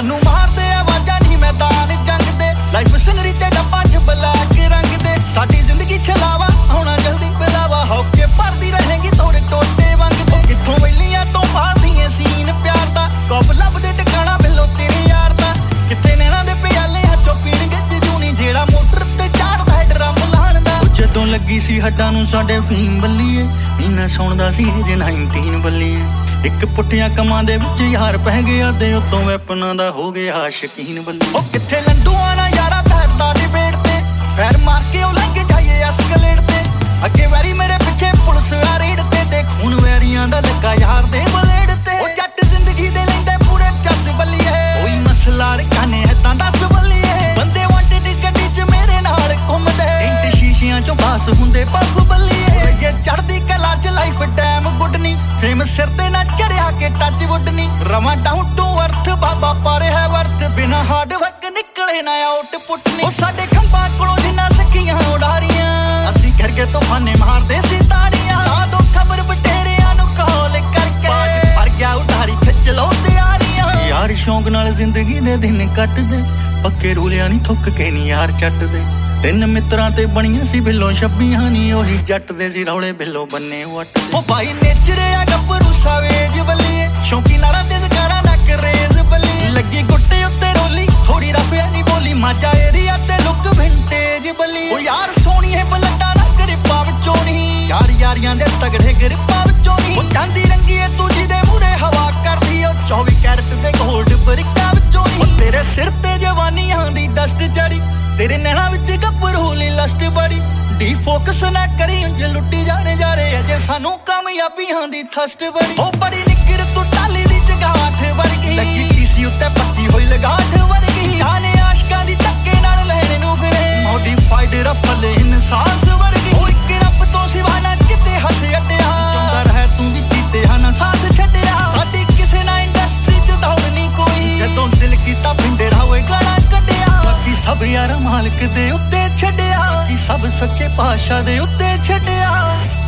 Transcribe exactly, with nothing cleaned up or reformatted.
ਸਾਨੂੰ ਮਾਰਦੇ ਆਵਾਜ਼ਾਂ ਨਹੀਂ ਮੈਦਾਨ ਜੰਗ ਦੇ ਲਾਈਫ ਸਿਨਰੀ ਤੇ ਡੱਬਾ ਚ ਬਲੈਕ ਰੰਗ ਦੇ ਸਾਡੀ ਜ਼ਿੰਦਗੀ ਛਲਾਵਾ ਆਉਣਾ ਜਲਦੀ ਪਿਲਾਵਾ ਹੋ ਕੇ ਭਰਦੀ ਰਹੇਗੀ ਤੋੜੇ ਟੋਟੇ ਵਾਂਗ ਦੇ ਕਿੱਥੋਂ ਵੈਲੀਆਂ ਤੋਂ ਭਾਲਦੀਆਂ ਸੀਨ ਪਿਆਰ ਦਾ ਕਬ ਲੱਭਦੇ ਟਿਕਾਣਾ ਬਿੱਲੋ ਤੇਰੇ ਯਾਰ ਦਾ ਕਿੱਥੇ ਨੈਣਾ ਦੇ ਪਿਆਲੇ ਹੱਥੋਂ ਪੀਣਗੇ ਜੂਨੀ ਜਿਹੜਾ ਮੋਟਰ ਤੇ ਚਾੜਦਾ ਹੈ ਡਰਮ ਲਾਣ ਦਾ ਜਦੋਂ ਲੱਗੀ ਸੀ ਹੱਡਾਂ ਨੂੰ ਸਾਡੇ ਫੀਮ ਬੱਲੀਏ ਮੀਨਾ ਸੁਣਦਾ ਸੀ ਜੇ ਨਾਈਨਟੀਨ ਬੱਲੀਏ ਇੱਕ ਪੁੱਠੀਆਂ ਕਮਾਂ ਦੇ ਵਿੱਚ ਯਾਰ ਪੈ ਗਿਆ ਤੇ ਉਤੋਂ ਵੈਪਨਾਂ ਦਾ ਹੋ ਗਿਆ ਸ਼ਕੀਨ ਬੱਲੀ ਉਹ ਕਿੱਥੇ ਲੰਡੂਆਂ ਨਾਲ ਯਾਰਾ ਬੈਠਦਾ ਡਿਬੇਟ ਤੇ ਫੈਰ ਮਾਰ ਕੇ ਉਹ ਲੰਘ ਜਾਈਏ ਐਸਕਲੇਟ ਤੇ ਅੱਗੇ ਵੈਰੀ ਮੇਰੇ ਪਿੱਛੇ ਪੁਲਿਸ ਆ ਰੇਡ ਤੇ ਤੇ ਖੂਨ ਵੈਰੀਆਂ ਦਾ ਲੱਗਾ ਯਾਰ ਦੇ ਬਲੇਡ ਤੇ ਉਹ ਜੱਟ ਜ਼ਿੰਦਗੀ ਦੇ ਲੈਂਦੇ ਪੂਰੇ ਚੱਸ ਬੱਲੀਏ ਕੋਈ ਮਸਲਾ ਰਕਾਨੇ ਹੈ ਤਾਂ ਦੱਸ ਬੱਲੀਏ ਬੰਦੇ ਵਾਂਟਡ ਗੱਡੀ 'ਚ ਮੇਰੇ ਨਾਲ ਘੁੰਮਦੇ ਇੰਟ ਸ਼ੀਸ਼ਿਆਂ 'ਚੋਂ ਪਾਸ ਹੁੰਦੇ ਪੱਫ ਬੱਲੀਏ ਇਹ ਚੜਦੀ ਕਲਾ 'ਚ ਲਾਈਫ ਟਾਈਮ ਗੁੱਡ ਨਹੀਂ ਫੇਮ ਸਿਰ ਤੇ ਨਾ ਚੜਿਆ ਕੇ ਟੱਚ ਵੁੱਡ ਨਹੀਂ ਰਵਾਂ ਡਾਊਨ ਟੂ ਅਰਥ ਬਾਬਾ ਪਰ ਹੈ ਵਰਤ ਬਿਨਾ ਹਾਰਡ ਵਰਕ ਨਿਕਲੇ ਨਾ ਆਊਟਪੁੱਟ ਨਹੀਂ ਉਹ ਸਾਡੇ ਖੰਭਾਂ ਕੋਲੋਂ ਜਿੰਨਾ ਸਖੀਆਂ ਉਡਾਰੀਆਂ ਅਸੀਂ ਕਰਕੇ ਤੂਫਾਨੇ ਮਾਰਦੇ ਸੀ ਤਾੜੀਆਂ ਆ ਦੋ ਖਬਰ ਬਟੇਰਿਆਂ ਨੂੰ ਕਾਲ ਕਰਕੇ ਬਾਜ ਭਰ ਗਿਆ ਉਡਾਰੀ ਖਿੱਚ ਲੋ ਤਿਆਰੀਆਂ ਯਾਰ ਸ਼ੌਂਕ ਨਾਲ ਜ਼ਿੰਦਗੀ ਦੇ ਦਿਨ ਕੱਟਦੇ ਪੱਕੇ ਰੂਲਿਆਂ ਨਹੀਂ ਥੁੱਕ ਕੇ ਨਹੀਂ ਯਾਰ ਚੱਟਦੇ ਤਿੰਨ ਮਿੱਤਰਾਂ ਤੇ ਬਣੀਆਂ ਸੀ ਬਿੱਲੋਂ ਛੱਬੀਆਂ ਨੀ ਉਹੀ ਜੱਟ ਦੇ ਸੀ ਰੌਲੇ ਬਿੱਲੋਂ ਬੰਨੇ ਵੱਟ ਉਹ ਬਾਈ ਨੇਚਰ ਆ ਗੱਭਰੂ ਸਾਵੇਜ ਬੱਲੀਏ ਸ਼ੌਂਕੀ ਨਾਲਾਂ ਤੇ ਜ਼ਕਾਰਾਂ ਦਾ ਕਰੇਜ਼ ਬੱਲੀ ਲੱਗੀ ਗੁੱਟੇ ਉੱਤੇ ਰੋਲੀ ਥੋੜੀ ਰਫਿਆ ਨਹੀਂ ਬੋਲੀ ਮਾਜਾ ਏਰੀਆ ਤੇ ਲੁੱਕ ਵਿੰਟੇਜ ਬੱਲੀ ਉਹ ਯਾਰ ਸੋਹਣੀਏ ਬਲੱਟਾਂ ਦਾ ਗਰਿਪਾਂ ਵਿੱਚੋਂ ਨਹੀਂ ਯਾਰ ਯਾਰੀਆਂ ਦੇ ਤਗੜੇ ਗਰਿਪਾਂ ਵਿੱਚੋਂ ਨਹੀਂ ਉਹ ਚਾਂਦੀ ਰੰਗੀਏ ਤੂੰ ਜਿਹਦੇ ਮੂਹਰੇ ਹਵਾ ਕਰਦੀ ਉਹ ਚੌਵੀ ਕੈਰਟ ਦੇ ਗੋਲਡ ਬਰਿਕਾਂ ਵਿੱਚੋਂ ਨਹੀਂ ਤੇਰੇ ਸਿਰ ਤੇ ਜਵਾਨੀਆਂ ਦੀ ਡਸਟ ਚੜੀ ਤੇਰੇ ਨੈਣਾ ਵਿੱਚ ਗੱਭਰੂ ਲਈ ਲਸਟ ਬੜੀ ਡੀ ਫੋਕਸ ਨਾ ਕਰੀ ਉਂਝ ਲੁੱਟੀ ਜਾਣੇ ਜਾ ਰਹੇ ਅਜੇ ਸਾਨੂੰ ਕਾਮਯਾਬੀਆਂ ਦੀ ਥਸਟ ਬੜੀ ਉਹ ਬੜੀ ਨਿੱਗਰ ਤੂੰ ਟਾਲੀ ਦੀ ਜਗਾਠ ਵਰਗੀ ਲੱਗੀ ਕੀਸੀ ਉੱਤੇ ਪੱਕੀ ਹੋਈ ਲਗਾਠ ਵਰਗੀ ਜਾਨੇ ਆਸ਼ਕਾਂ ਦੀ ਧੱਕੇ ਨਾਲ ਲੈਣੇ ਨੂੰ ਫਿਰੇ ਮੋਡੀਫਾਈਡ ਰਫਲ ਇਨਸਾਸ ਵਰਗੀ ਉਹ ਇੱਕ ਰੱਬ ਤੋਂ ਸਿਵਾ ਨਾ ਕਿਤੇ ਹੱਥ ਅੱਡਿਆ ਚੰਗਾ ਰਹਿ ਤੂੰ ਵੀ ਚੀਤੇ ਹਨ ਸਾਥ ਛੱਡਿਆ ਸਾਡੀ ਕਿਸੇ ਨਾ ਇੰਡਸਟਰੀ 'ਚ ਦੌੜ ਨਹੀਂ ਕੋਈ ਜਦੋਂ ਦਿਲ ਕੀਤਾ ਪਿੰਡੇ ਰਾਵੇ ਗਾਣਾ ਕੱਢਿਆ ਬਾਕੀ ਸਭ ਯਾਰ ਮਾਲਕ ਦੇ ਉੱਤੇ ਛੱਡਿਆ ਕਿ ਸਭ ਸੱਚੇ ਪਾਤਸ਼ਾਹ ਦੇ ਉੱਤੇ ਛੱਡਿਆ